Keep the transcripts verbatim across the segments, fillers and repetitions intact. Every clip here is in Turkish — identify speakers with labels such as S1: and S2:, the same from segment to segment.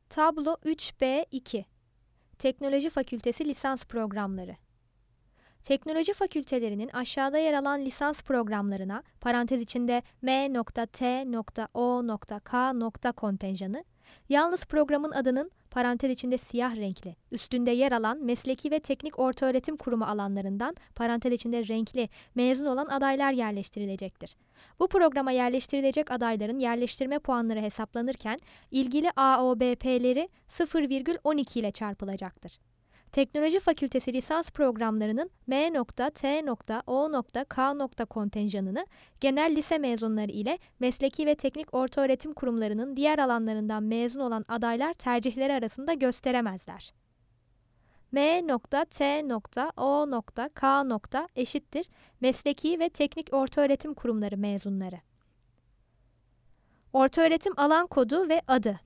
S1: Tablo üç B iki Teknoloji Fakültesi Lisans Programları. Teknoloji fakültelerinin aşağıda yer alan lisans programlarına parantez içinde M T O K kontenjanı, yalnız programın adının parantez içinde siyah renkli, üstünde yer alan mesleki ve teknik ortaöğretim kurumu alanlarından parantez içinde renkli mezun olan adaylar yerleştirilecektir. Bu programa yerleştirilecek adayların yerleştirme puanları hesaplanırken ilgili A O B P'leri sıfır virgül on iki ile çarpılacaktır. Teknoloji Fakültesi lisans programlarının M T O K kontenjanını genel lise mezunları ile mesleki ve teknik ortaöğretim kurumlarının diğer alanlarından mezun olan adaylar tercihleri arasında gösteremezler. M T O K eşittir mesleki ve teknik ortaöğretim kurumları mezunları. Ortaöğretim alan kodu ve adı.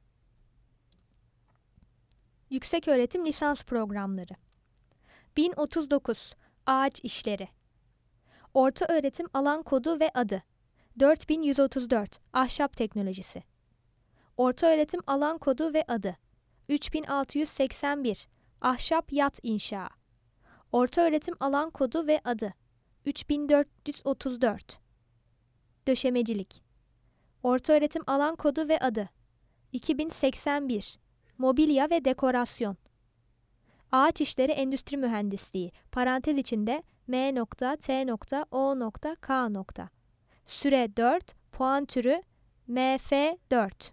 S1: Yükseköğretim lisans programları. bin otuz dokuz Ağaç işleri. Ortaöğretim alan kodu ve adı. dört bin yüz otuz dört Ahşap teknolojisi. Ortaöğretim alan kodu ve adı. üç bin altı yüz seksen bir Ahşap yat inşa. Ortaöğretim alan kodu ve adı. üç bin dört yüz otuz dört Döşemecilik. Ortaöğretim alan kodu ve adı. iki bin seksen bir Mobilya ve dekorasyon. Ağaç işleri endüstri mühendisliği, parantez içinde M T O K. Süre dört, puan türü M F dört.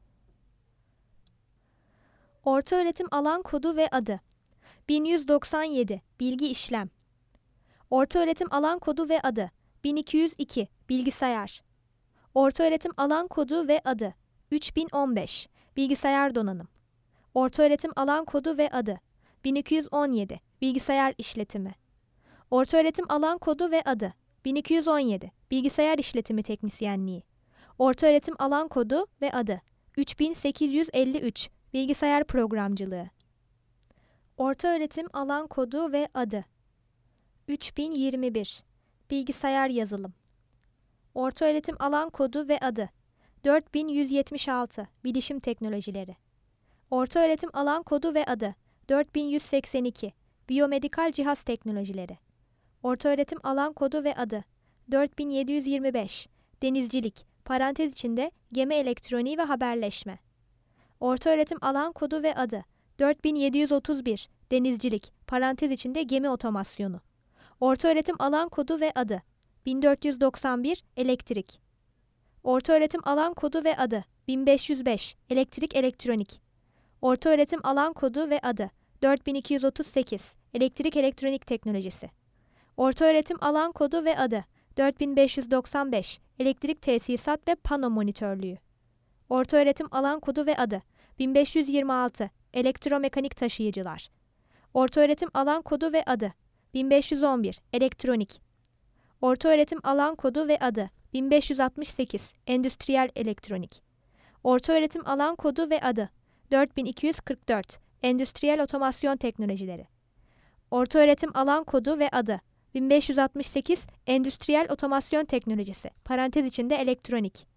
S1: Ortaöğretim alan kodu ve adı. bin yüz doksan yedi Bilgi işlem. Ortaöğretim alan kodu ve adı. bin iki yüz iki Bilgisayar. Ortaöğretim alan kodu ve adı. üç bin on beş Bilgisayar donanım. Ortaöğretim alan kodu ve adı. bin iki yüz on yedi Bilgisayar işletimi. Ortaöğretim alan kodu ve adı. bin iki yüz on yedi Bilgisayar işletimi teknisyenliği. Ortaöğretim alan kodu ve adı. üç bin sekiz yüz elli üç Bilgisayar programcılığı. Ortaöğretim alan kodu ve adı. üç bin yirmi bir Bilgisayar yazılım. Ortaöğretim alan kodu ve adı. dört bin yüz yetmiş altı Bilişim teknolojileri. Ortaöğretim alan kodu ve adı. dört bin yüz seksen iki Biyomedikal cihaz teknolojileri. Ortaöğretim alan kodu ve adı. dört bin yedi yüz yirmi beş Denizcilik, parantez içinde gemi elektroniği ve haberleşme. Ortaöğretim alan kodu ve adı. dört bin yedi yüz otuz bir Denizcilik, parantez içinde gemi otomasyonu. Ortaöğretim alan kodu ve adı. bin dört yüz doksan bir Elektrik. Ortaöğretim alan kodu ve adı. bin beş yüz beş Elektrik elektronik. Ortaöğretim alan kodu ve adı. dört bin iki yüz otuz sekiz Elektrik elektronik teknolojisi. Ortaöğretim alan kodu ve adı. dört bin beş yüz doksan beş Elektrik tesisat ve pano monitörlüğü. Ortaöğretim alan kodu ve adı. bin beş yüz yirmi altı Elektromekanik taşıyıcılar. Ortaöğretim alan kodu ve adı. bin beş yüz on bir Elektronik. Ortaöğretim alan kodu ve adı. bin beş yüz altmış sekiz Endüstriyel elektronik. Ortaöğretim alan kodu ve adı. dört bin iki yüz kırk dört Endüstriyel otomasyon teknolojileri. Ortaöğretim alan kodu ve adı. bin beş yüz altmış sekiz Endüstriyel otomasyon teknolojisi, parantez içinde elektronik.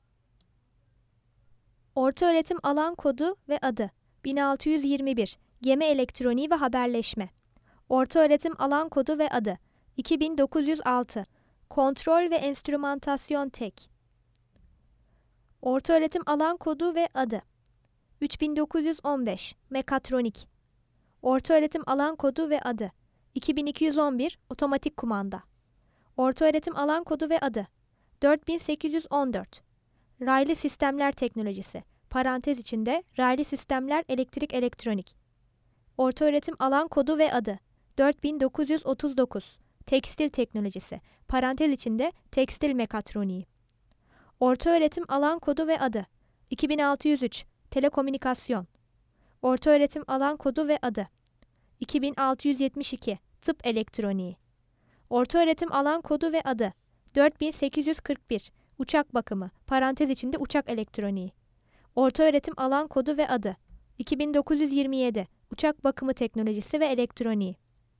S1: Ortaöğretim alan kodu ve adı. bin altı yüz yirmi bir Gemi elektroniği ve haberleşme. Ortaöğretim alan kodu ve adı. iki bin dokuz yüz altı Kontrol ve enstrümantasyon tek. Ortaöğretim alan kodu ve adı. üç bin dokuz yüz on beş Mekatronik. Ortaöğretim alan kodu ve adı. iki bin iki yüz on bir Otomatik kumanda. Ortaöğretim alan kodu ve adı. dört bin sekiz yüz on dört Raylı sistemler teknolojisi, parantez içinde raylı sistemler elektrik elektronik. Ortaöğretim alan kodu ve adı. dört bin dokuz yüz otuz dokuz Tekstil teknolojisi, parantez içinde tekstil mekatroniği. Ortaöğretim alan kodu ve adı. iki bin altı yüz üç Telekomünikasyon. Ortaöğretim alan kodu ve adı. iki bin altı yüz yetmiş iki Tıp elektroniği. Ortaöğretim alan kodu ve adı. dört bin sekiz yüz kırk bir Uçak bakımı, parantez içinde uçak elektroniği. Ortaöğretim alan kodu ve adı. iki bin dokuz yüz yirmi yedi Uçak bakımı teknolojisi ve elektroniği.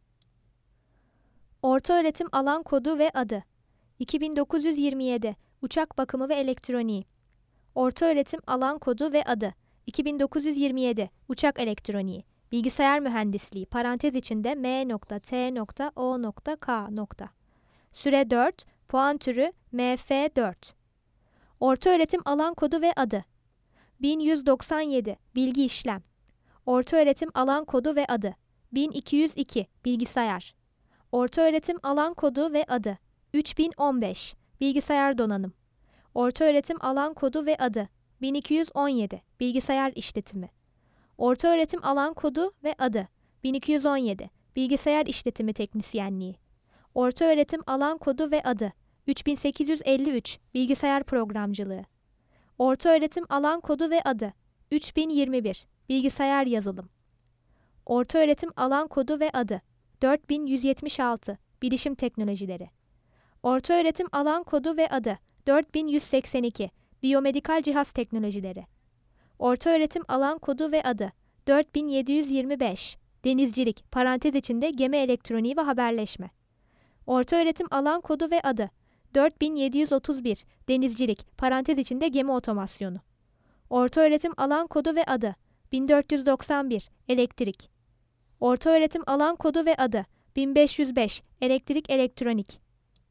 S1: Ortaöğretim alan kodu ve adı. iki bin dokuz yüz yirmi yedi Uçak bakımı ve elektroniği. Ortaöğretim alan kodu ve adı. iki bin dokuz yüz yirmi yedi Uçak elektroniği, bilgisayar mühendisliği, parantez içinde M T O K. Süre dört, puan türü M F dört. Ortaöğretim alan kodu ve adı: bin yüz doksan yedi Bilgi işlem. Ortaöğretim alan kodu ve adı: bin iki yüz iki Bilgisayar. Ortaöğretim alan kodu ve adı: üç bin on beş Bilgisayar donanım. Ortaöğretim alan kodu ve adı: bin iki yüz on yedi Bilgisayar işletimi. Ortaöğretim alan kodu ve adı: bin iki yüz on yedi Bilgisayar işletimi teknisyenliği. Ortaöğretim alan kodu ve adı: üç bin sekiz yüz elli üç Bilgisayar programcılığı. Ortaöğretim alan kodu ve adı: üç bin yirmi bir Bilgisayar yazılım. Ortaöğretim alan kodu ve adı: dört bin yüz yetmiş altı Bilişim teknolojileri. Ortaöğretim alan kodu ve adı: dört bin yüz seksen iki Biyomedikal cihaz teknolojileri. Ortaöğretim alan kodu ve adı: dört bin yedi yüz yirmi beş Denizcilik, parantez içinde gemi elektroniği ve haberleşme. Ortaöğretim alan kodu ve adı: dört bin yedi yüz otuz bir Denizcilik, parantez içinde gemi otomasyonu. Ortaöğretim alan kodu ve adı: bin dört yüz doksan bir Elektrik. Ortaöğretim alan kodu ve adı: bin beş yüz beş Elektrik elektronik.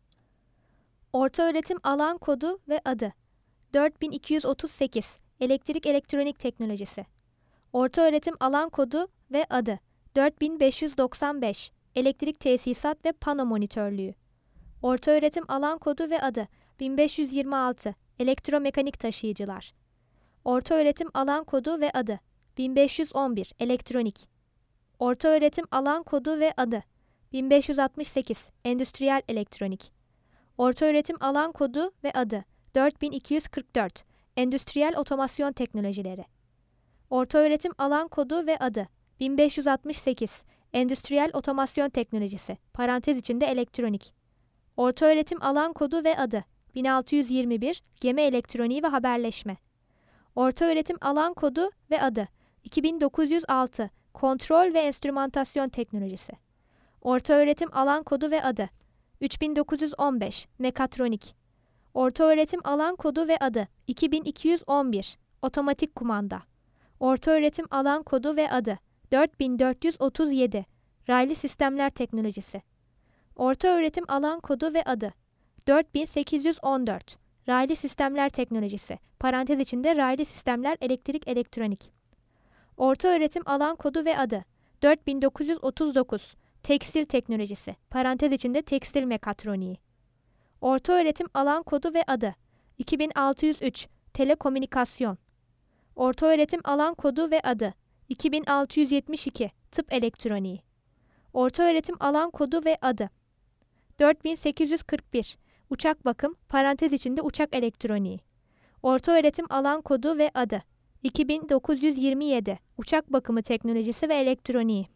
S1: Ortaöğretim alan kodu ve adı: dört bin iki yüz otuz sekiz Elektrik elektronik teknolojisi. Ortaöğretim alan kodu ve adı: dört bin beş yüz doksan beş Elektrik tesisat ve pano monitörlüğü. Ortaöğretim alan kodu ve adı: bin beş yüz yirmi altı Elektromekanik taşıyıcılar. Ortaöğretim alan kodu ve adı: bin beş yüz on bir Elektronik. Ortaöğretim alan kodu ve adı: bin beş yüz altmış sekiz Endüstriyel elektronik. Ortaöğretim alan kodu ve adı: dört bin iki yüz kırk dört Endüstriyel otomasyon teknolojileri. Ortaöğretim alan kodu ve adı: bin beş yüz altmış sekiz Endüstriyel otomasyon teknolojisi, parantez içinde elektronik. Ortaöğretim alan kodu ve adı: bin altı yüz yirmi bir Gemi elektroniği ve haberleşme. Ortaöğretim alan kodu ve adı: iki bin dokuz yüz altı Kontrol ve enstrümantasyon teknolojisi. Ortaöğretim alan kodu ve adı: üç bin dokuz yüz on beş Mekatronik. Ortaöğretim alan kodu ve adı: iki bin iki yüz on bir Otomatik kumanda. Ortaöğretim alan kodu ve adı: dört bin dört yüz otuz yedi Raylı sistemler teknolojisi. Ortaöğretim alan kodu ve adı: dört bin sekiz yüz on dört Raylı sistemler teknolojisi, parantez içinde raylı sistemler elektrik elektronik. Ortaöğretim alan kodu ve adı: dört bin dokuz yüz otuz dokuz Tekstil teknolojisi, parantez içinde tekstil mekatroniği. Ortaöğretim alan kodu ve adı: iki bin altı yüz üç Telekomünikasyon. Ortaöğretim alan kodu ve adı: iki bin altı yüz yetmiş iki Tıp elektroniği. Ortaöğretim alan kodu ve adı: dört bin sekiz yüz kırk bir Uçak bakım, parantez içinde uçak elektroniği. Ortaöğretim alan kodu ve adı: iki bin dokuz yüz yirmi yedi Uçak bakımı teknolojisi ve elektroniği.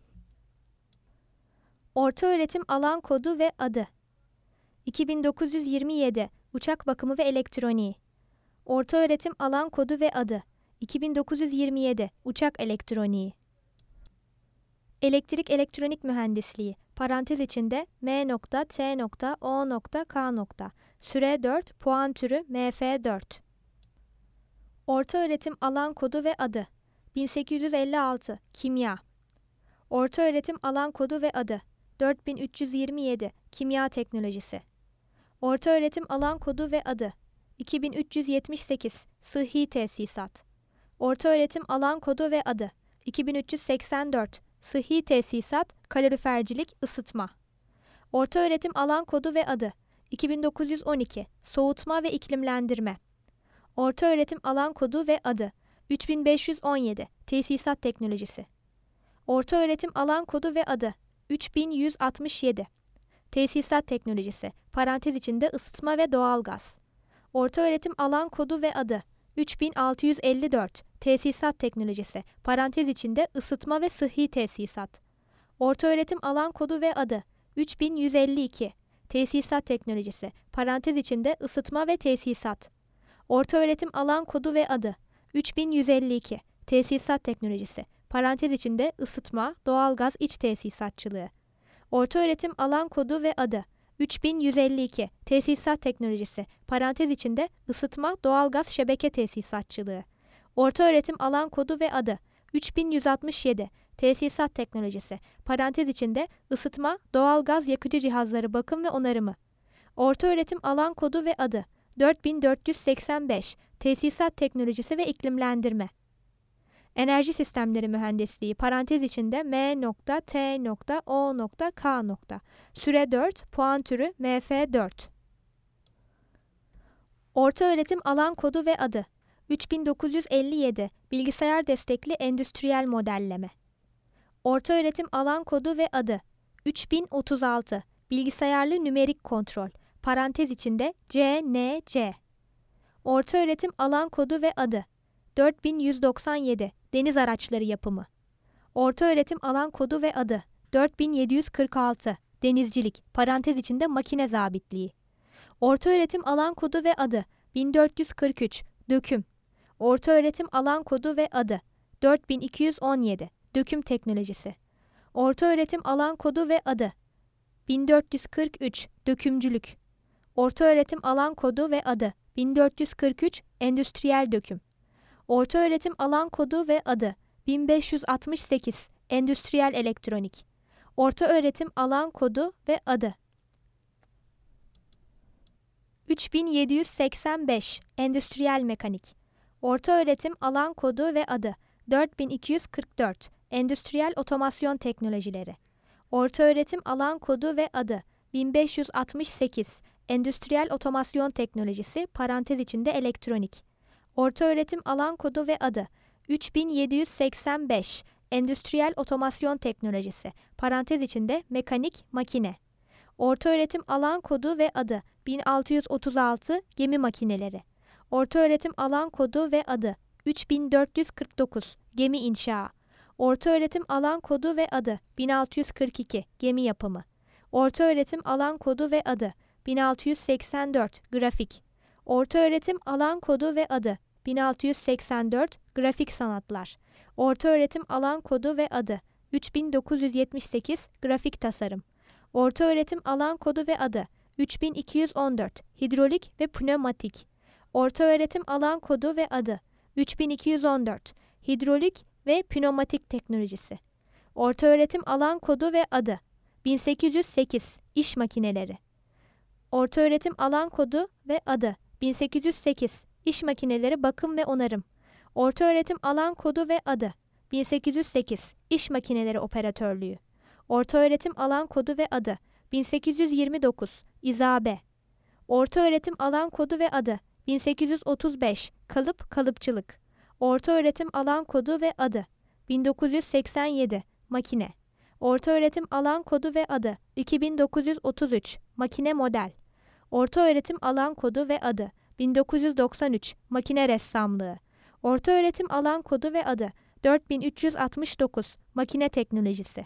S1: Ortaöğretim alan kodu ve adı: iki bin dokuz yüz yirmi yedi Uçak bakımı ve elektroniği. Ortaöğretim alan kodu ve adı: iki bin dokuz yüz yirmi yedi Uçak elektroniği. Elektrik elektronik mühendisliği, parantez içinde M T O K. Süre dört, puan türü M F dört. Ortaöğretim alan kodu ve adı: bin sekiz yüz elli altı Kimya. Ortaöğretim alan kodu ve adı: dört bin üç yüz yirmi yedi Kimya teknolojisi. Ortaöğretim alan kodu ve adı: iki bin üç yüz yetmiş sekiz Sıhhi tesisat. Ortaöğretim alan kodu ve adı: iki bin üç yüz seksen dört Sıhhi tesisat, kalorifercilik, ısıtma. Ortaöğretim alan kodu ve adı: iki bin dokuz yüz on iki Soğutma ve iklimlendirme. Ortaöğretim alan kodu ve adı: üç bin beş yüz on yedi Tesisat teknolojisi. Ortaöğretim alan kodu ve adı: üç bin yüz altmış yedi Tesisat teknolojisi, parantez içinde ısıtma ve doğalgaz. Ortaöğretim alan kodu ve adı: üç bin altı yüz elli dört Tesisat teknolojisi, parantez içinde ısıtma ve sıhhi tesisat. Ortaöğretim alan kodu ve adı: üç bin yüz elli iki Tesisat teknolojisi, parantez içinde ısıtma ve tesisat. Ortaöğretim alan kodu ve adı: üç bin yüz elli iki Tesisat teknolojisi, parantez içinde ısıtma, doğalgaz iç tesisatçılığı. Ortaöğretim alan kodu ve adı: üç bin yüz elli iki Tesisat teknolojisi, parantez içinde ısıtma, doğalgaz şebeke tesisatçılığı. Ortaöğretim alan kodu ve adı üç bin yüz altmış yedi. Tesisat teknolojisi, parantez içinde ısıtma, doğalgaz yakıcı cihazları bakım ve onarımı. Ortaöğretim alan kodu ve adı dört bin dört yüz seksen beş. Tesisat teknolojisi ve iklimlendirme. Enerji sistemleri mühendisliği, parantez içinde M T O K. Süre dört, puan türü M F dört. Ortaöğretim alan kodu ve adı üç bin dokuz yüz elli yedi. Bilgisayar destekli endüstriyel modelleme. Ortaöğretim alan kodu ve adı üç bin otuz altı. Bilgisayarlı nümerik kontrol, parantez içinde C N C. Ortaöğretim alan kodu ve adı dört bin yüz doksan yedi. Deniz araçları yapımı. Ortaöğretim alan kodu ve adı dört bin yedi yüz kırk altı. Denizcilik, parantez içinde makine zabitliği. Ortaöğretim alan kodu ve adı bin dört yüz kırk üç. Döküm. Ortaöğretim alan kodu ve adı dört bin iki yüz on yedi. Döküm teknolojisi. Ortaöğretim alan kodu ve adı bin dört yüz kırk üç. Dökümcülük. Ortaöğretim alan kodu ve adı bin dört yüz kırk üç. Endüstriyel döküm. Ortaöğretim alan kodu ve adı bin beş yüz altmış sekiz. Endüstriyel elektronik. Ortaöğretim alan kodu ve adı üç bin yedi yüz seksen beş. Endüstriyel mekanik. Ortaöğretim alan kodu ve adı dört bin iki yüz kırk dört. Endüstriyel otomasyon teknolojileri. Ortaöğretim alan kodu ve adı bin beş yüz altmış sekiz. Endüstriyel otomasyon teknolojisi, parantez içinde elektronik. Ortaöğretim alan kodu ve adı üç bin yedi yüz seksen beş. Endüstriyel otomasyon teknolojisi, parantez içinde mekanik, makine. Ortaöğretim alan kodu ve adı bin altı yüz otuz altı. Gemi makineleri. Ortaöğretim alan kodu ve adı üç bin dört yüz kırk dokuz. Gemi inşa. Ortaöğretim alan kodu ve adı bin altı yüz kırk iki. Gemi yapımı. Ortaöğretim alan kodu ve adı bin altı yüz seksen dört. Grafik. Ortaöğretim alan kodu ve adı bin altı yüz seksen dört. Grafik sanatlar. Ortaöğretim alan kodu ve adı üç bin dokuz yüz yetmiş sekiz. Grafik tasarım. Ortaöğretim alan kodu ve adı üç bin iki yüz on dört. Hidrolik ve pnömatik. Ortaöğretim alan kodu ve adı üç bin iki yüz on dört. Hidrolik ve pnömatik teknolojisi. Ortaöğretim alan kodu ve adı bin sekiz yüz sekiz. İş makineleri. Ortaöğretim alan kodu ve adı bin sekiz yüz sekiz. İş makineleri bakım ve onarım. Ortaöğretim alan kodu ve adı bin sekiz yüz sekiz. İş makineleri operatörlüğü. Ortaöğretim alan kodu ve adı bin sekiz yüz yirmi dokuz. İzabe. Ortaöğretim alan kodu ve adı bin sekiz yüz otuz beş. Kalıp kalıpçılık. Ortaöğretim alan kodu ve adı bin dokuz yüz seksen yedi. Makine. Ortaöğretim alan kodu ve adı iki bin dokuz yüz otuz üç. Makine model. Ortaöğretim alan kodu ve adı bin dokuz yüz doksan üç. Makine ressamlığı. Ortaöğretim alan kodu ve adı dört bin üç yüz altmış dokuz. Makine teknolojisi.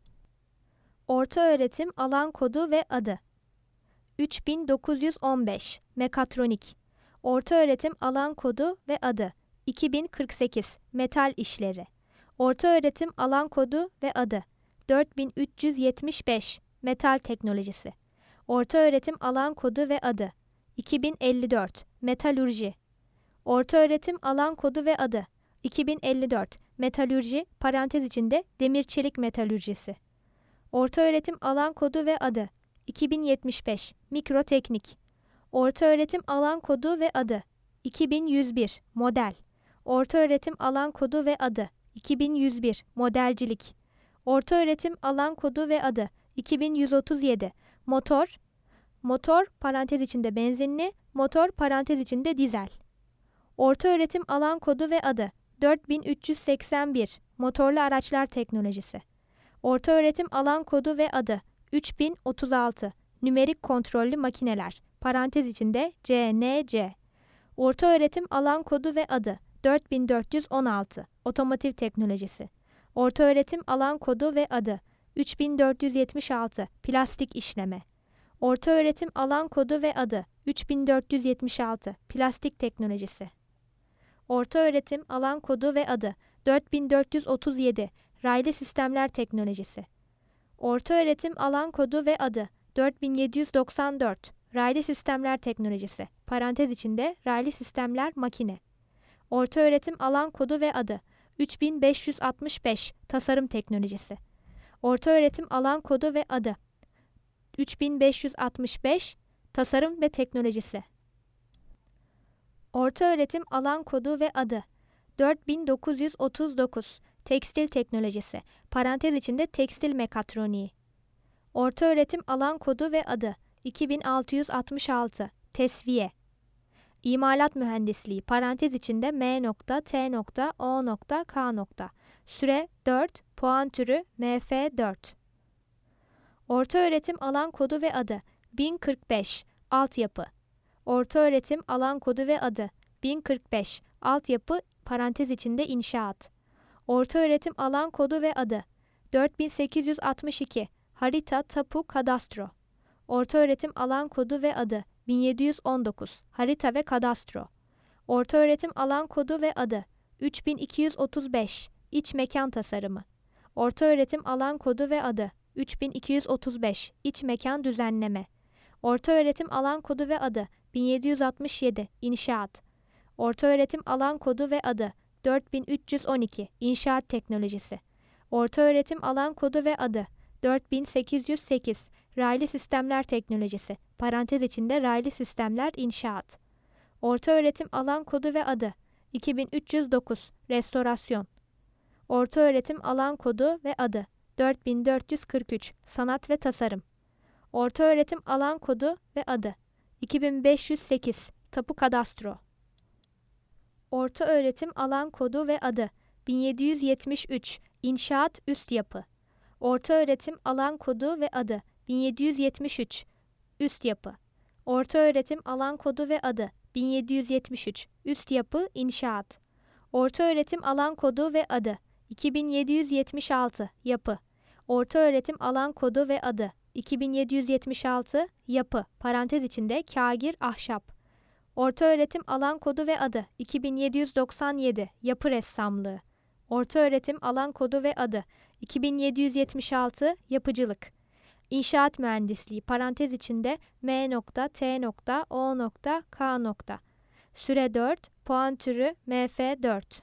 S1: Ortaöğretim alan kodu ve adı üç bin dokuz yüz on beş. Mekatronik. Ortaöğretim alan kodu ve adı iki bin kırk sekiz. Metal işleri. Ortaöğretim alan kodu ve adı dört bin üç yüz yetmiş beş. Metal teknolojisi. Ortaöğretim alan kodu ve adı iki bin elli dört. Metalürji. Ortaöğretim alan kodu ve adı iki bin elli dört. Metalürji, parantez içinde demir çelik metalürjisi. Ortaöğretim alan kodu ve adı iki bin yetmiş beş. Mikroteknik. Ortaöğretim alan kodu ve adı iki bin yüz bir. Model. Ortaöğretim alan kodu ve adı iki bin yüz bir. Modelcilik. Ortaöğretim alan kodu ve adı iki bin yüz otuz yedi. Motor. Motor, parantez içinde benzinli, motor, parantez içinde dizel. Ortaöğretim alan kodu ve adı dört bin üç yüz seksen bir. Motorlu araçlar teknolojisi. Ortaöğretim alan kodu ve adı üç bin otuz altı. Nümerik kontrollü makineler, parantez içinde C N C. Ortaöğretim alan kodu ve adı dört bin dört yüz on altı. Otomotiv teknolojisi. Ortaöğretim alan kodu ve adı üç bin dört yüz yetmiş altı. Plastik işleme. Ortaöğretim alan kodu ve adı üç bin dört yüz yetmiş altı. Plastik teknolojisi. Ortaöğretim alan kodu ve adı dört bin dört yüz otuz yedi. Raylı sistemler teknolojisi. Ortaöğretim alan kodu ve adı dört bin yedi yüz doksan dört. Raylı sistemler teknolojisi. Parantez içinde raylı sistemler makine. Ortaöğretim alan kodu ve adı üç bin beş yüz altmış beş Tasarım Teknolojisi. Ortaöğretim alan kodu ve adı üç bin beş yüz altmış beş Tasarım ve Teknolojisi. Ortaöğretim alan kodu ve adı dört bin dokuz yüz otuz dokuz Tekstil Teknolojisi, parantez içinde Tekstil Mekatroniği. Ortaöğretim alan kodu ve adı iki bin altı yüz altmış altı Tesviye. İmalat Mühendisliği, parantez içinde M T O K. Süre dört, puan türü M F dört. Ortaöğretim alan kodu ve adı bin kırk beş Altyapı. Ortaöğretim alan kodu ve adı bin kırk beş Altyapı, parantez içinde inşaat. Ortaöğretim alan kodu ve adı dört bin sekiz yüz altmış iki Harita Tapu Kadastro. Ortaöğretim alan kodu ve adı bin yedi yüz on dokuz Harita ve Kadastro. Ortaöğretim alan kodu ve adı üç bin iki yüz otuz beş İç Mekan Tasarımı. Ortaöğretim alan kodu ve adı üç bin iki yüz otuz beş İç Mekan Düzenleme. Ortaöğretim alan kodu ve adı bin yedi yüz altmış yedi İnşaat. Ortaöğretim alan kodu ve adı dört bin üç yüz on iki İnşaat Teknolojisi. Ortaöğretim alan kodu ve adı dört bin sekiz yüz sekiz Raylı Sistemler Teknolojisi, parantez içinde Raylı Sistemler İnşaat. Ortaöğretim alan kodu ve adı iki bin üç yüz dokuz Restorasyon. Ortaöğretim alan kodu ve adı dört bin dört yüz kırk üç Sanat ve Tasarım. Ortaöğretim alan kodu ve adı iki bin beş yüz sekiz Tapu Kadastro. Ortaöğretim alan kodu ve adı bin yedi yüz yetmiş üç İnşaat Üst Yapı. Ortaöğretim alan kodu ve adı bin yedi yüz yetmiş üç Üst Yapı. Ortaöğretim alan kodu ve adı bin yedi yüz yetmiş üç Üst Yapı İnşaat. Ortaöğretim alan kodu ve adı iki bin yedi yüz yetmiş altı Yapı. Ortaöğretim alan kodu ve adı iki bin yedi yüz yetmiş altı Yapı, parantez içinde Kagir Ahşap. Ortaöğretim alan kodu ve adı iki bin yedi yüz doksan yedi Yapı Ressamlığı. Ortaöğretim alan kodu ve adı iki bin yedi yüz yetmiş altı Yapıcılık. İnşaat Mühendisliği, parantez içinde M T O K. Süre dört, puan türü M F dört.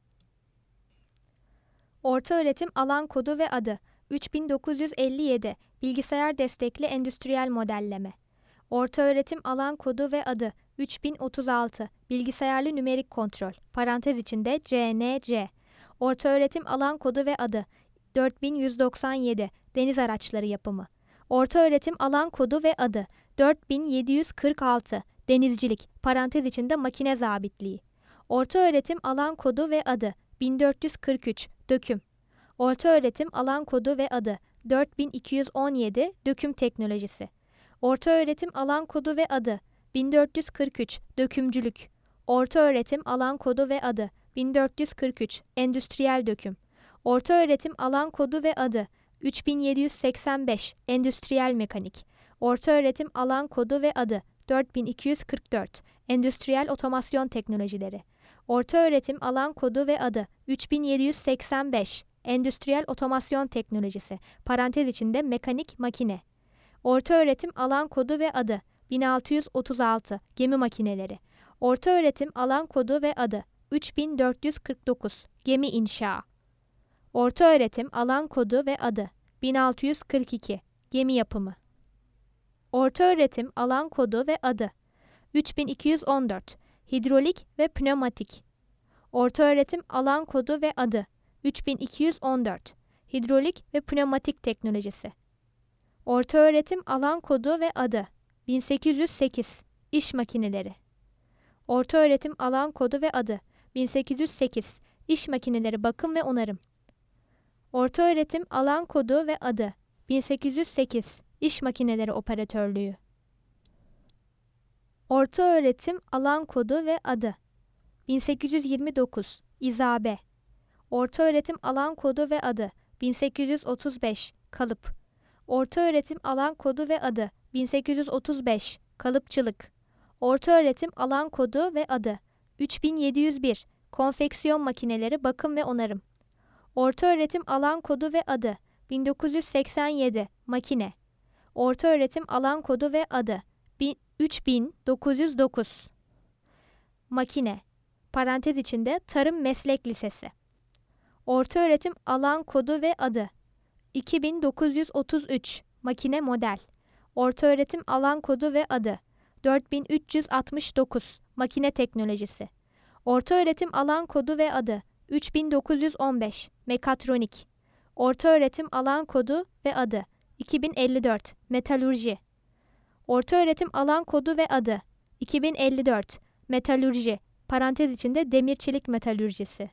S1: Ortaöğretim alan kodu ve adı üç bin dokuz yüz elli yedi Bilgisayar Destekli Endüstriyel Modelleme. Ortaöğretim alan kodu ve adı üç bin otuz altı Bilgisayarlı Nümerik Kontrol, parantez içinde C N C. Ortaöğretim alan kodu ve adı dört bin yüz doksan yedi Deniz Araçları Yapımı. Ortaöğretim alan kodu ve adı dört bin yedi yüz kırk altı Denizcilik, parantez içinde Makine Zabitliği. Ortaöğretim alan kodu ve adı bin dört yüz kırk üç Döküm. Ortaöğretim alan kodu ve adı dört bin iki yüz on yedi Döküm Teknolojisi. Ortaöğretim alan kodu ve adı bin dört yüz kırk üç Dökümcülük. Ortaöğretim alan kodu ve adı bin dört yüz kırk üç Endüstriyel Döküm. Ortaöğretim alan kodu ve adı üç bin yedi yüz seksen beş Endüstriyel Mekanik. Ortaöğretim alan kodu ve adı dört bin iki yüz kırk dört Endüstriyel Otomasyon Teknolojileri. Ortaöğretim alan kodu ve adı üç bin yedi yüz seksen beş Endüstriyel Otomasyon Teknolojisi, parantez içinde Mekanik Makine. Ortaöğretim alan kodu ve adı bin altı yüz otuz altı Gemi Makineleri. Ortaöğretim alan kodu ve adı üç bin dört yüz kırk dokuz Gemi İnşa. Ortaöğretim alan kodu ve adı bin altı yüz kırk iki Gemi Yapımı. Ortaöğretim alan kodu ve adı üç bin iki yüz on dört Hidrolik ve Pneumatik. Ortaöğretim alan kodu ve adı üç bin iki yüz on dört Hidrolik ve Pneumatik Teknolojisi. Ortaöğretim alan kodu ve adı bin sekiz yüz sekiz İş Makineleri. Ortaöğretim alan kodu ve adı bin sekiz yüz sekiz İş Makineleri Bakım ve Onarım. Ortaöğretim alan kodu ve adı bin sekiz yüz sekiz İş Makineleri Operatörlüğü. Ortaöğretim alan kodu ve adı bin sekiz yüz yirmi dokuz İzabe. Ortaöğretim alan kodu ve adı bin sekiz yüz otuz beş Kalıp. Ortaöğretim alan kodu ve adı bin sekiz yüz otuz beş Kalıpçılık. Ortaöğretim alan kodu ve adı üç bin yedi yüz bir Konfeksiyon Makineleri Bakım ve Onarım. Ortaöğretim alan kodu ve adı bin dokuz yüz seksen yedi Makine. Ortaöğretim alan kodu ve adı üç bin dokuz yüz dokuz Makine. parantez içinde Tarım Meslek Lisesi. Ortaöğretim alan kodu ve adı iki bin dokuz yüz otuz üç makine model. Ortaöğretim alan kodu ve adı dört bin üç yüz altmış dokuz makine teknolojisi. Ortaöğretim alan kodu ve adı üç bin dokuz yüz on beş mekatronik. Ortaöğretim alan kodu ve adı iki bin elli dört metalurji. Ortaöğretim alan kodu ve adı iki bin elli dört metalurji, parantez içinde demir çelik metalürjisi.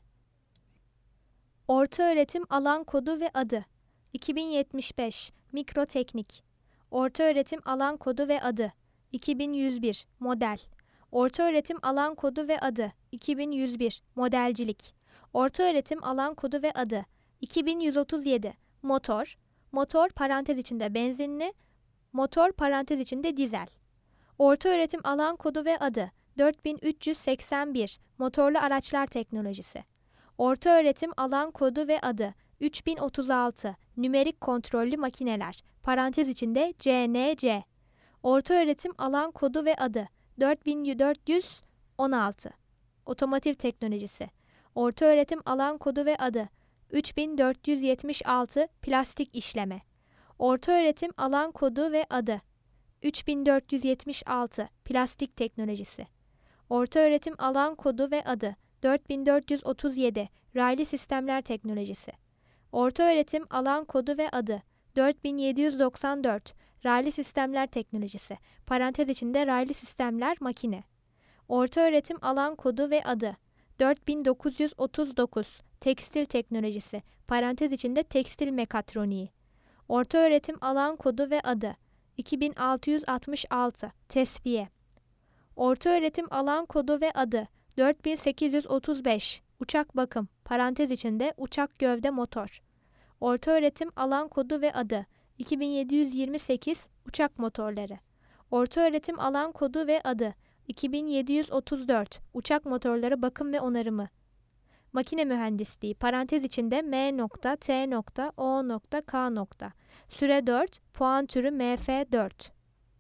S1: Ortaöğretim alan kodu ve adı iki bin yetmiş beş mikroteknik. Ortaöğretim alan kodu ve adı iki bin yüz bir model. Ortaöğretim alan kodu ve adı iki bin yüz bir modelcilik. Ortaöğretim alan kodu ve adı iki bin yüz otuz yedi motor. Motor parantez içinde benzinli, motor parantez içinde dizel. Ortaöğretim alan kodu ve adı dört bin üç yüz seksen bir motorlu araçlar teknolojisi. Ortaöğretim alan kodu ve adı üç bin otuz altı nümerik kontrollü makineler, parantez içinde C N C. Ortaöğretim alan kodu ve adı dört bin dört yüz on altı otomotiv teknolojisi. Ortaöğretim alan kodu ve adı üç bin dört yüz yetmiş altı plastik işleme. Ortaöğretim alan kodu ve adı üç bin dört yüz yetmiş altı plastik teknolojisi. Ortaöğretim alan kodu ve adı dört bin dört yüz otuz yedi raylı sistemler teknolojisi. Ortaöğretim alan kodu ve adı dört bin yedi yüz doksan dört raylı sistemler teknolojisi, parantez içinde raylı sistemler makine. Ortaöğretim alan kodu ve adı dört bin dokuz yüz otuz dokuz tekstil teknolojisi, parantez içinde tekstil mekatroniği. Ortaöğretim alan kodu ve adı iki bin altı yüz altmış altı tesviye. Ortaöğretim alan kodu ve adı dört bin sekiz yüz otuz beş uçak bakım, parantez içinde uçak gövde motor. Ortaöğretim alan kodu ve adı iki bin yedi yüz yirmi sekiz uçak motorları. Ortaöğretim alan kodu ve adı iki bin yedi yüz otuz dört uçak motorları bakım ve onarımı. Makine mühendisliği, parantez içinde M T O K. Süre dört, puan türü M F dört.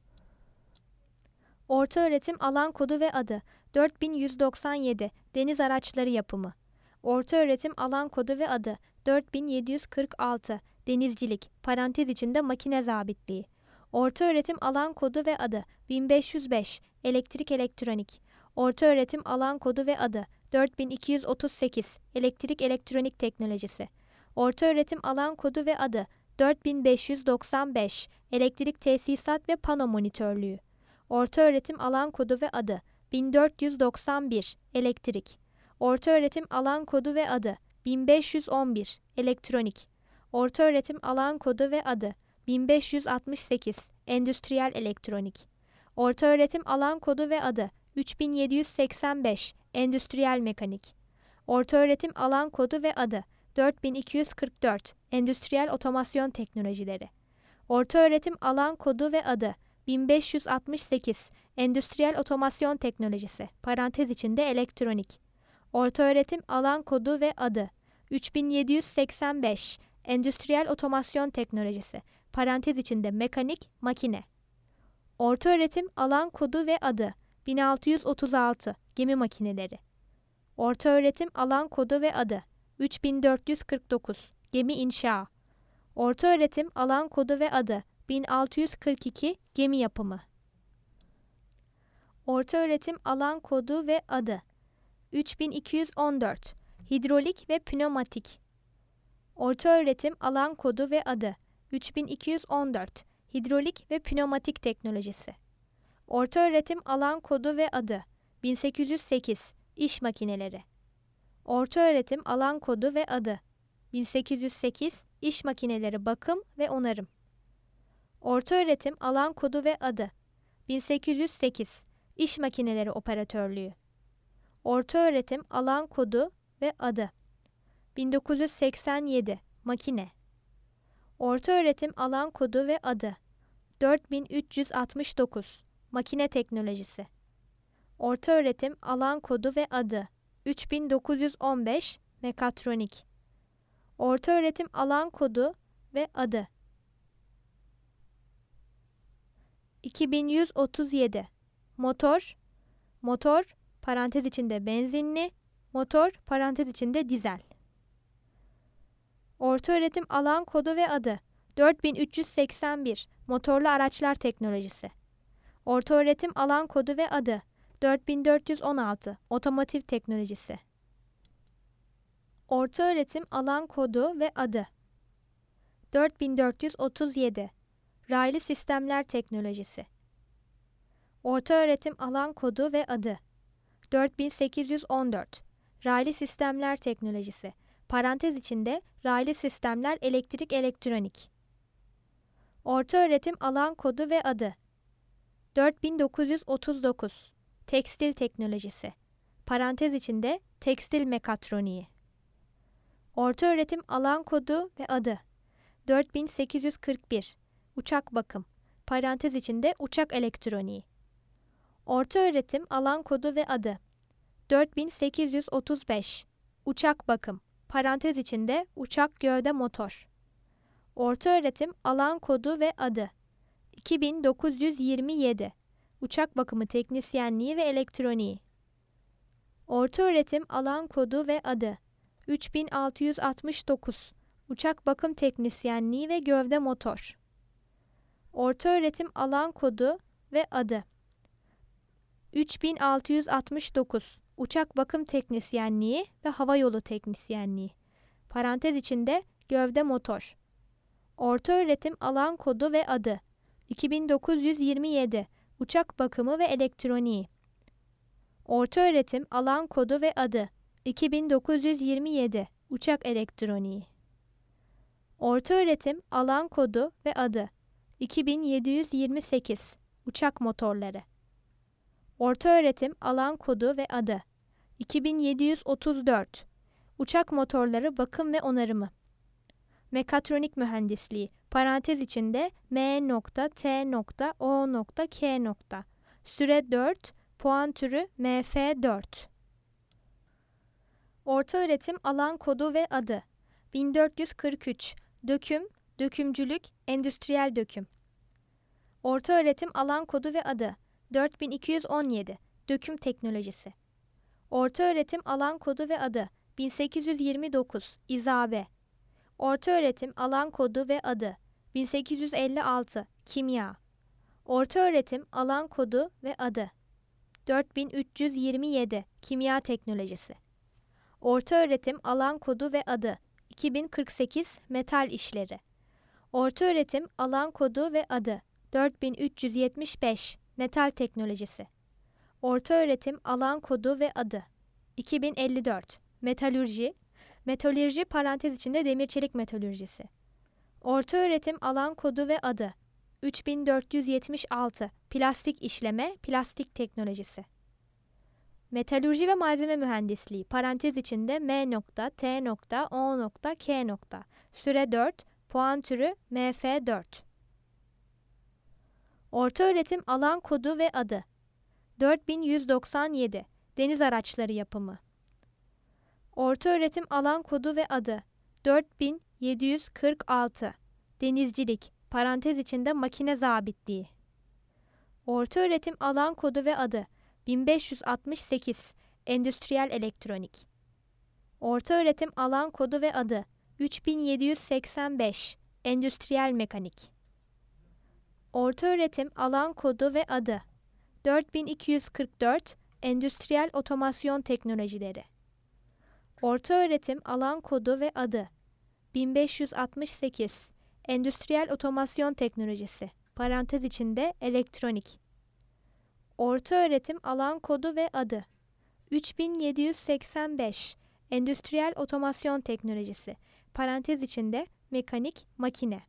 S1: Ortaöğretim alan kodu ve adı dört bin yüz doksan yedi deniz araçları yapımı. Ortaöğretim alan kodu ve adı dört bin yedi yüz kırk altı denizcilik, parantez içinde makine zabitliği. Ortaöğretim alan kodu ve adı bin beş yüz beş elektrik elektronik. Ortaöğretim alan kodu ve adı dört bin iki yüz otuz sekiz elektrik elektronik teknolojisi. Ortaöğretim alan kodu ve adı dört bin beş yüz doksan beş elektrik tesisat ve pano monitörlüğü. Ortaöğretim alan kodu ve adı bin dört yüz doksan bir elektrik. Ortaöğretim alan kodu ve adı bin beş yüz on bir elektronik. Ortaöğretim alan kodu ve adı bin beş yüz altmış sekiz endüstriyel elektronik. Ortaöğretim alan kodu ve adı üç bin yedi yüz seksen beş endüstriyel mekanik. Ortaöğretim alan kodu ve adı dört bin iki yüz kırk dört endüstriyel otomasyon teknolojileri. Ortaöğretim alan kodu ve adı bin beş yüz altmış sekiz endüstriyel otomasyon teknolojisi, parantez içinde elektronik. Ortaöğretim alan kodu ve adı üç bin yedi yüz seksen beş endüstriyel otomasyon teknolojisi, parantez içinde mekanik, makine. Ortaöğretim alan kodu ve adı bin altı yüz otuz altı gemi makineleri. Ortaöğretim alan kodu ve adı üç bin dört yüz kırk dokuz gemi inşa. Ortaöğretim alan kodu ve adı bin altı yüz kırk iki gemi yapımı. Ortaöğretim alan kodu ve adı üç bin iki yüz on dört hidrolik ve pneumatik. Ortaöğretim alan kodu ve adı üç bin iki yüz on dört hidrolik ve pneumatik teknolojisi. Ortaöğretim alan kodu ve adı bin sekiz yüz sekiz iş makineleri. Ortaöğretim alan kodu ve adı bin sekiz yüz sekiz iş makineleri bakım ve onarım. Ortaöğretim alan kodu ve adı bin sekiz yüz sekiz iş makineleri operatörlüğü. Ortaöğretim alan kodu ve adı bin dokuz yüz seksen yedi makine. Ortaöğretim alan kodu ve adı dört bin üç yüz altmış dokuz makine teknolojisi. Ortaöğretim alan kodu ve adı üç bin dokuz yüz on beş mekatronik. Ortaöğretim alan kodu ve adı iki bin yüz otuz yedi motor, motor, parantez içinde benzinli, motor, parantez içinde dizel. Ortaöğretim alan kodu ve adı dört bin üç yüz seksen bir motorlu araçlar teknolojisi. Ortaöğretim alan kodu ve adı dört bin dört yüz on altı otomotiv teknolojisi. Ortaöğretim alan kodu ve adı dört bin dört yüz otuz yedi raylı sistemler teknolojisi. Ortaöğretim alan kodu ve adı dört bin sekiz yüz on dört raylı sistemler teknolojisi. Parantez içinde raylı sistemler elektrik elektronik. Ortaöğretim alan kodu ve adı dört bin dokuz yüz otuz dokuz tekstil teknolojisi. Parantez içinde tekstil mekatroniği. Ortaöğretim alan kodu ve adı dört bin sekiz yüz kırk bir uçak bakım. Parantez içinde uçak elektroniği. Ortaöğretim alan kodu ve adı dört bin sekiz yüz otuz beş uçak bakım. Parantez içinde uçak gövde motor. Ortaöğretim alan kodu ve adı iki bin dokuz yüz yirmi yedi uçak bakımı teknisyenliği ve elektroniği. Ortaöğretim alan kodu ve adı üç bin altı yüz altmış dokuz uçak bakım teknisyenliği ve gövde motor. Ortaöğretim alan kodu ve adı üç bin altı yüz altmış dokuz uçak bakım teknisyenliği ve havayolu teknisyenliği. Parantez içinde gövde motor. Ortaöğretim alan kodu ve adı iki bin dokuz yüz yirmi yedi uçak bakımı ve elektroniği. Ortaöğretim alan kodu ve adı iki bin dokuz yüz yirmi yedi uçak elektroniği. Ortaöğretim alan kodu ve adı iki bin yedi yüz yirmi sekiz uçak motorları. Ortaöğretim alan kodu ve adı iki bin yedi yüz otuz dört uçak motorları bakım ve onarımı. Mekatronik mühendisliği. Parantez içinde M T O K. Süre dört. Puan türü M F dört. Ortaöğretim alan kodu ve adı bin dört yüz kırk üç döküm, dökümcülük, endüstriyel döküm. Ortaöğretim alan kodu ve adı dört bin iki yüz on yedi döküm teknolojisi. Ortaöğretim alan kodu ve adı bin sekiz yüz yirmi dokuz izabe. Ortaöğretim alan kodu ve adı bin sekiz yüz elli altı kimya. Ortaöğretim alan kodu ve adı dört bin üç yüz yirmi yedi kimya teknolojisi. Ortaöğretim alan kodu ve adı iki bin kırk sekiz metal işleri. Ortaöğretim alan kodu ve adı dört bin üç yüz yetmiş beş metal teknolojisi. Ortaöğretim alan kodu ve adı iki bin elli dört metalürji. Metalürji parantez içinde demir çelik metalürjisi. Ortaöğretim alan kodu ve adı üç bin dört yüz yetmiş altı plastik işleme, plastik teknolojisi. Metalürji ve malzeme mühendisliği parantez içinde M T O K. Süre dört. Puan türü M F dört. Ortaöğretim alan kodu ve adı dört bin yüz doksan yedi deniz araçları yapımı. Ortaöğretim alan kodu ve adı dört bin yedi yüz kırk altı denizcilik parantez içinde makine zabitliği. Ortaöğretim alan kodu ve adı bin beş yüz altmış sekiz endüstriyel elektronik. Ortaöğretim alan kodu ve adı üç bin yedi yüz seksen beş endüstriyel mekanik. Ortaöğretim alan kodu ve adı dört bin iki yüz kırk dört endüstriyel otomasyon teknolojileri. Ortaöğretim alan kodu ve adı bin beş yüz altmış sekiz endüstriyel otomasyon teknolojisi parantez içinde elektronik. Ortaöğretim alan kodu ve adı üç bin yedi yüz seksen beş endüstriyel otomasyon teknolojisi parantez içinde mekanik makine.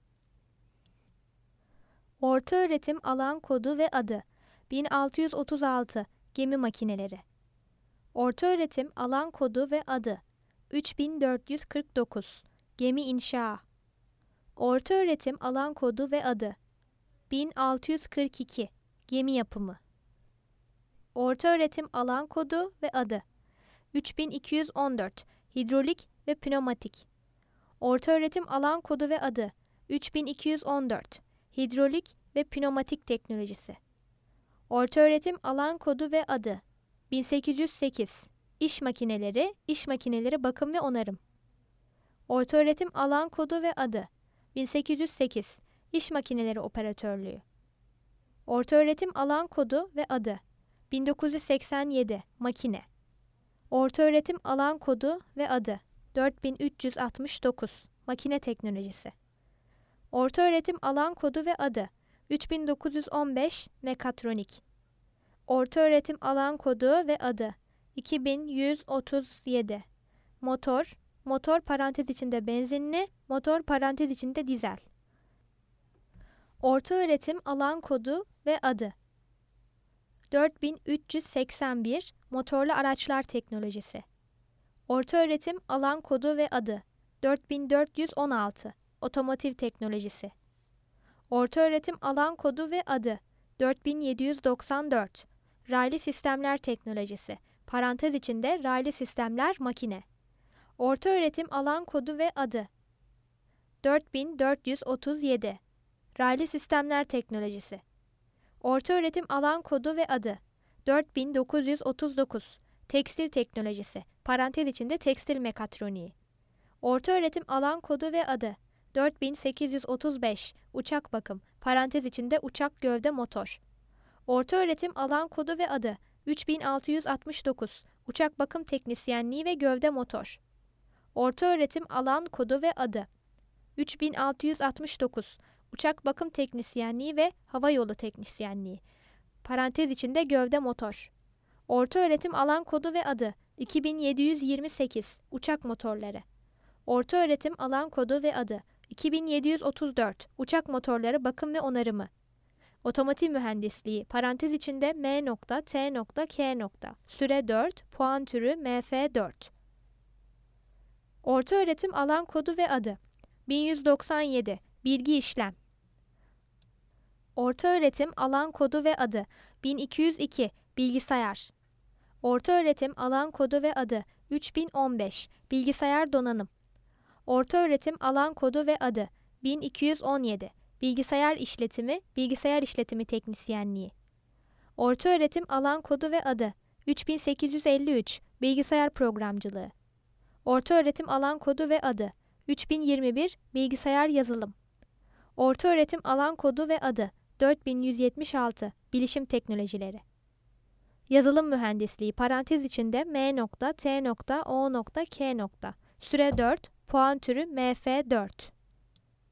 S1: Ortaöğretim alan kodu ve adı bin altı yüz otuz altı gemi makineleri. Ortaöğretim alan kodu ve adı üç bin dört yüz kırk dokuz gemi inşa. Ortaöğretim alan kodu ve adı bin altı yüz kırk iki gemi yapımı. Ortaöğretim alan kodu ve adı üç bin iki yüz on dört hidrolik ve pneumatik. Ortaöğretim alan kodu ve adı üç bin iki yüz on dört hidrolik ve pneumatik teknolojisi. Ortaöğretim alan kodu ve adı bin sekiz yüz sekiz İş makineleri, iş makineleri bakım ve onarım. Ortaöğretim alan kodu ve adı bin sekiz yüz sekiz İş makineleri operatörlüğü. Ortaöğretim alan kodu ve adı bin dokuz yüz seksen yedi Makine. Ortaöğretim alan kodu ve adı dört bin üç yüz altmış dokuz Makine teknolojisi. Ortaöğretim alan kodu ve adı üç bin dokuz yüz on beş Mekatronik. Ortaöğretim alan kodu ve adı iki bin yüz otuz yedi Motor, motor parantez içinde benzinli, motor parantez içinde dizel. Ortaöğretim alan kodu ve adı dört bin üç yüz seksen bir Motorlu araçlar teknolojisi. Ortaöğretim alan kodu ve adı dört bin dört yüz on altı Otomotiv teknolojisi. Ortaöğretim alan kodu ve adı dört bin yedi yüz doksan dört Raylı sistemler teknolojisi. Parantez içinde raylı sistemler makine. Ortaöğretim alan kodu ve adı dört bin dört yüz otuz yedi Raylı sistemler teknolojisi. Ortaöğretim alan kodu ve adı dört bin dokuz yüz otuz dokuz Tekstil teknolojisi. Parantez içinde tekstil mekatroniği. Ortaöğretim alan kodu ve adı dört bin sekiz yüz otuz beş Uçak bakım. Parantez içinde uçak gövde motor. Ortaöğretim alan kodu ve adı üç bin altı yüz altmış dokuz Uçak bakım teknisyenliği ve gövde motor. Ortaöğretim alan kodu ve adı üç bin altı yüz altmış dokuz Uçak bakım teknisyenliği ve havayolu teknisyenliği. Parantez içinde gövde motor. Ortaöğretim alan kodu ve adı iki bin yedi yüz yirmi sekiz Uçak motorları. Ortaöğretim alan kodu ve adı iki bin yedi yüz otuz dört Uçak motorları bakım ve onarımı. Otomotiv mühendisliği. Parantez içinde M T K. Süre dört. Puan türü M F dört. Ortaöğretim alan kodu ve adı bin yüz doksan yedi Bilgi işlem. Ortaöğretim alan kodu ve adı bin iki yüz iki Bilgisayar. Ortaöğretim alan kodu ve adı üç bin on beş Bilgisayar donanım. Ortaöğretim alan kodu ve adı bin iki yüz on yedi Bilgisayar işletimi, bilgisayar işletimi teknisyenliği. Ortaöğretim alan kodu ve adı üç bin sekiz yüz elli üç Bilgisayar programcılığı. Ortaöğretim alan kodu ve adı üç bin yirmi bir Bilgisayar yazılım. Ortaöğretim alan kodu ve adı dört bin yüz yetmiş altı Bilişim teknolojileri. Yazılım mühendisliği. Parantez içinde M T O K. Süre dört. Puan türü M F dört.